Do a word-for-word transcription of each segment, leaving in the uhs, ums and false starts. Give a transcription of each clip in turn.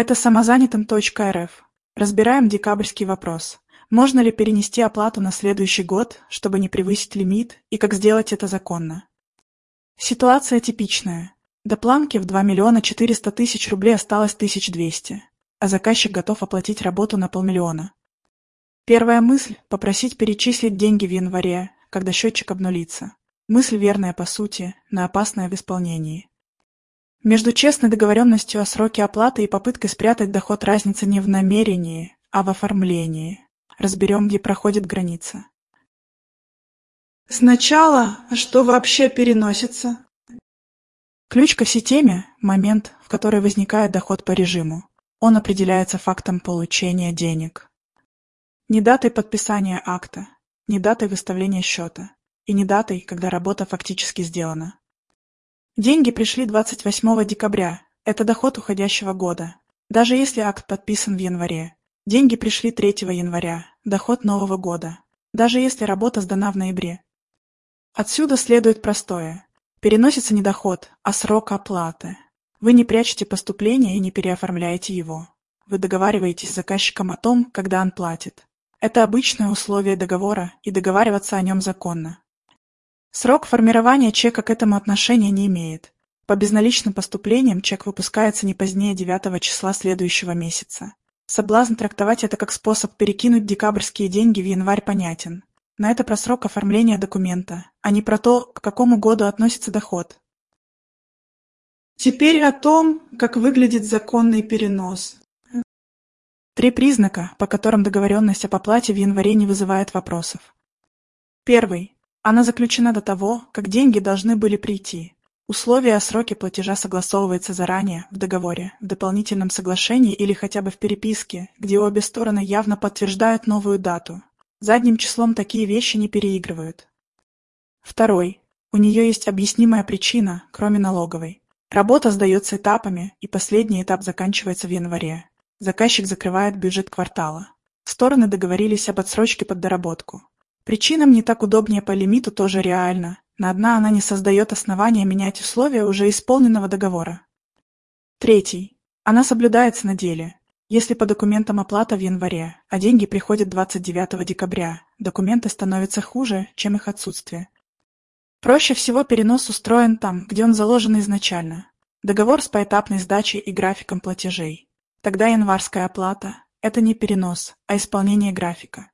Это самозанятым точка эр эф. Разбираем декабрьский вопрос. Можно ли перенести оплату на следующий год, чтобы не превысить лимит, и как сделать это законно? Ситуация типичная. До планки в два миллиона четыреста тысяч рублей осталось тысяча двести, а заказчик готов оплатить работу на полмиллиона. Первая мысль – попросить перечислить деньги в январе, когда счетчик обнулится. Мысль верная по сути, но опасная в исполнении. Между честной договоренностью о сроке оплаты и попыткой спрятать доход разница не в намерении, а в оформлении. Разберем, где проходит граница. Сначала, что вообще переносится? Ключ ко всей теме – момент, в который возникает доход по режиму. Он определяется фактом получения денег. Не датой подписания акта, не датой выставления счета и не датой, когда работа фактически сделана. Деньги пришли двадцать восьмого декабря, это доход уходящего года, даже если акт подписан в январе. Деньги пришли третьего января, доход нового года, даже если работа сдана в ноябре. Отсюда следует простое. Переносится не доход, а срок оплаты. Вы не прячете поступление и не переоформляете его. Вы договариваетесь с заказчиком о том, когда он платит. Это обычное условие договора, и договариваться о нем законно. Срок формирования чека к этому отношения не имеет. По безналичным поступлениям чек выпускается не позднее девятого числа следующего месяца. Соблазн трактовать это как способ перекинуть декабрьские деньги в январь понятен. Но это про срок оформления документа, а не про то, к какому году относится доход. Теперь о том, как выглядит законный перенос. Три признака, по которым договоренность об оплате в январе не вызывает вопросов. Первый. Она заключена до того, как деньги должны были прийти. Условие о сроке платежа согласовывается заранее, в договоре, в дополнительном соглашении или хотя бы в переписке, где обе стороны явно подтверждают новую дату. Задним числом такие вещи не переигрывают. Второй. У нее есть объяснимая причина, кроме налоговой. Работа сдается этапами, и последний этап заканчивается в январе. Заказчик закрывает бюджет квартала. Стороны договорились об отсрочке под доработку. Причинам не так удобнее по лимиту тоже реально, но одна она не создает основания менять условия уже исполненного договора. Третий. Она соблюдается на деле. Если по документам оплата в январе, а деньги приходят двадцать девятого декабря, документы становятся хуже, чем их отсутствие. Проще всего перенос устроен там, где он заложен изначально. Договор с поэтапной сдачей и графиком платежей. Тогда январская оплата – это не перенос, а исполнение графика.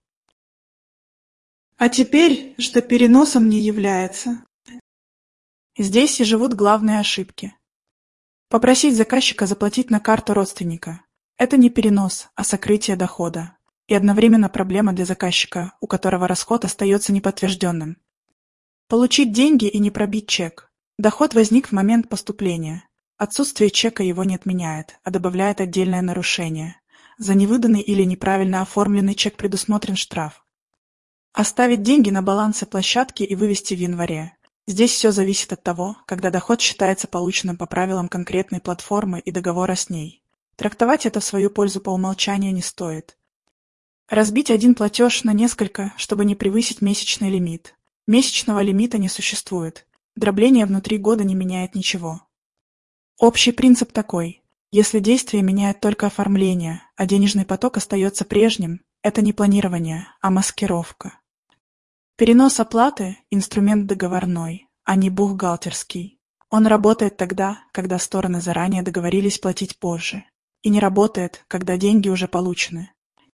А теперь, что переносом не является. Здесь и живут главные ошибки. Попросить заказчика заплатить на карту родственника. Это не перенос, а сокрытие дохода. И одновременно проблема для заказчика, у которого расход остается неподтвержденным. Получить деньги и не пробить чек. Доход возник в момент поступления. Отсутствие чека его не отменяет, а добавляет отдельное нарушение. За невыданный или неправильно оформленный чек предусмотрен штраф. Оставить деньги на балансе площадки и вывести в январе. Здесь все зависит от того, когда доход считается полученным по правилам конкретной платформы и договора с ней. Трактовать это в свою пользу по умолчанию не стоит. Разбить один платеж на несколько, чтобы не превысить месячный лимит. Месячного лимита не существует. Дробление внутри года не меняет ничего. Общий принцип такой. Если действие меняет только оформление, а денежный поток остается прежним, это не планирование, а маскировка. Перенос оплаты – инструмент договорной, а не бухгалтерский. Он работает тогда, когда стороны заранее договорились платить позже. И не работает, когда деньги уже получены.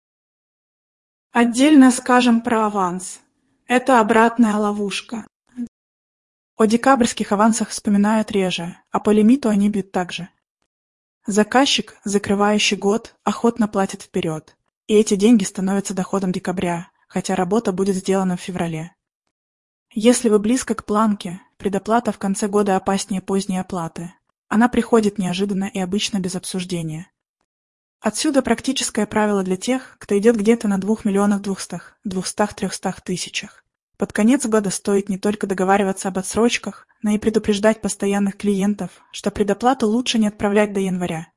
Отдельно скажем про аванс. Это обратная ловушка. О декабрьских авансах вспоминают реже, а по лимиту они бьют также. Заказчик, закрывающий год, охотно платит вперед. И эти деньги становятся доходом декабря, хотя работа будет сделана в феврале. Если вы близко к планке, предоплата в конце года опаснее поздней оплаты. Она приходит неожиданно и обычно без обсуждения. Отсюда практическое правило для тех, кто идет где-то на двух миллионах двухстах, двухстах трехстах тысячах. Под конец года стоит не только договариваться об отсрочках, но и предупреждать постоянных клиентов, что предоплату лучше не отправлять до января.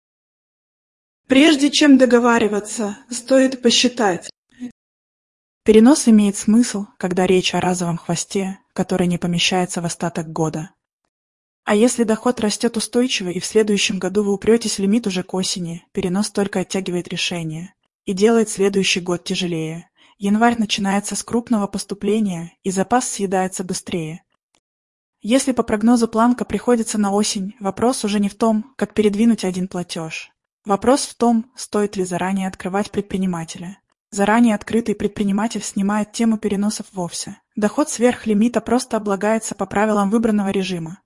Прежде чем договариваться, стоит посчитать. Перенос имеет смысл, когда речь о разовом хвосте, который не помещается в остаток года. А если доход растет устойчиво и в следующем году вы упретесь в лимит уже к осени, перенос только оттягивает решение и делает следующий год тяжелее. Январь начинается с крупного поступления, и запас съедается быстрее. Если по прогнозу планка приходится на осень, вопрос уже не в том, как передвинуть один платеж. Вопрос в том, стоит ли заранее открывать предпринимателя. Заранее открытый предприниматель снимает тему переносов вовсе. Доход сверх лимита просто облагается по правилам выбранного режима.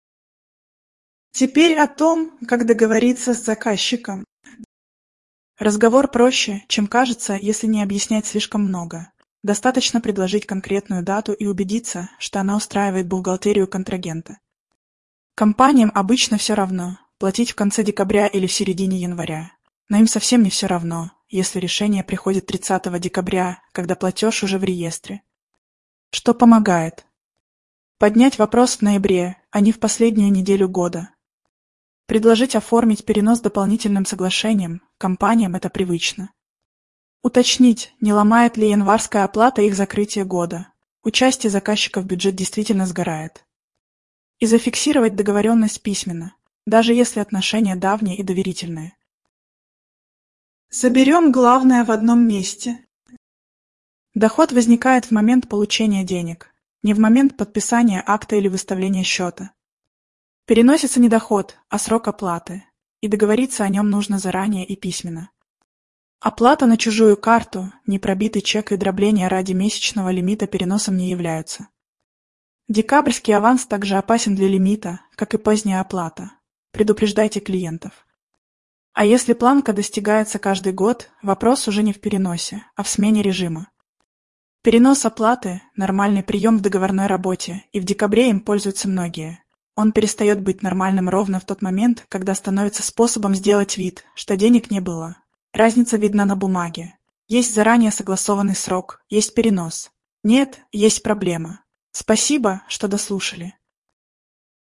Теперь о том, как договориться с заказчиком. Разговор проще, чем кажется, если не объяснять слишком много. Достаточно предложить конкретную дату и убедиться, что она устраивает бухгалтерию контрагента. Компаниям обычно все равно, платить в конце декабря или в середине января. Но им совсем не все равно, если решение приходит тридцатого декабря, когда платеж уже в реестре. Что помогает? Поднять вопрос в ноябре, а не в последнюю неделю года. Предложить оформить перенос дополнительным соглашением, компаниям это привычно. Уточнить, не ломает ли январская оплата их закрытие года. Участие заказчика в бюджет действительно сгорает. И зафиксировать договоренность письменно, даже если отношения давние и доверительные. Соберем главное в одном месте. Доход возникает в момент получения денег, не в момент подписания акта или выставления счета. Переносится не доход, а срок оплаты, и договориться о нем нужно заранее и письменно. Оплата на чужую карту, непробитый чек и дробление ради месячного лимита переносом не являются. Декабрьский аванс также опасен для лимита, как и поздняя оплата. Предупреждайте клиентов. А если планка достигается каждый год, вопрос уже не в переносе, а в смене режима. Перенос оплаты – нормальный прием в договорной работе, и в декабре им пользуются многие. Он перестает быть нормальным ровно в тот момент, когда становится способом сделать вид, что денег не было. Разница видна на бумаге. Есть заранее согласованный срок, есть перенос. Нет, есть проблема. Спасибо, что дослушали.